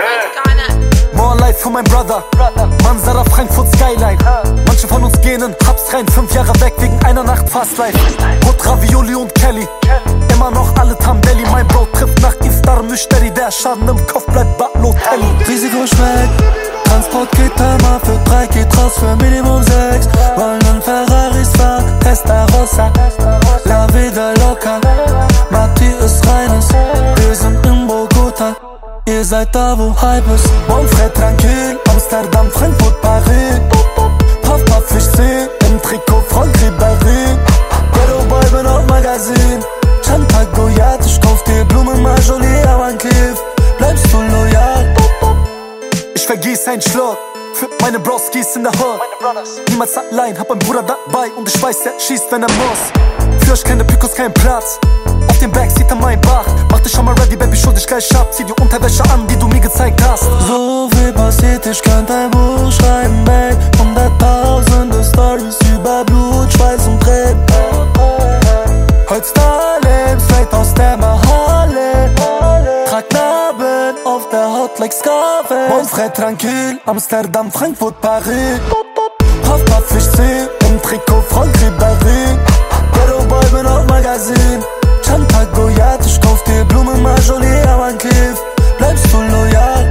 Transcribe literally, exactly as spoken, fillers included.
More life für mein Brother. Mansara, Frankfurt Skyline. Manche von uns gehen in Hubs rein, fünf Jahre weg wegen einer Nacht Fast Life. Brot, Ravioli und Kelly, immer noch alle Tambelli. Mein Bro trifft nach Iftar Müşteri, der Schaden im Kopf bleibt Balotelli. Risiko schmeckt, Transport geht immer für drei, geht raus für Minimum sechs. Wollen in Ferraris fahren, Testarossa, La Vida Loca. Mati ist reines, wir sind in Bogota. Ihr seid da, wo Hype ist. Monfred tranquil, Amsterdam, Frankfurt, Paris. Puff, puff, ich seh im Trikot Franck Ribéry. Ghetto Boy, bin auf Magazin. Chantal Goyard, ich kauf dir Blumen, Marjolie, aber ein Kiff. Bleibst du loyal? Ich vergieß einen Schluck für meine Broskis in der Hood. Niemals allein, hab einen Bruder dabei und ich weiß, der schießt, wenn er muss. Für euch keine Picos, kein Platz. Auf dem Backseat an mein Bach. Mach dich schon mal ready, Baby, schuld dich gleich ab. Zieh die Unterwäsche an, die du mir gezeigt hast. So viel passiert, ich könnte ein Buch schreiben, babe. Hunderttausende Stories über Blut, Schweiß und Tränen. Heute Starleben, straight aus der Mahalle. Trag Narben auf der Haut like Scarface. Monfred tranquil, Amsterdam, Frankfurt, Paris. Puff, puff, ich seh im Trikot Franck Ribéry. Ghetto Boy, bin auf Magazin. Chantal Goyard, ich kauf dir Blumen, Marjolie, aber ein Kiff. Bleibst du loyal?